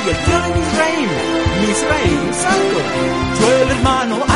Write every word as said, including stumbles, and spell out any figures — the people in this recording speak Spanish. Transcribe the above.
y el tío de Misraim, Misraim Santo. Yo el hermano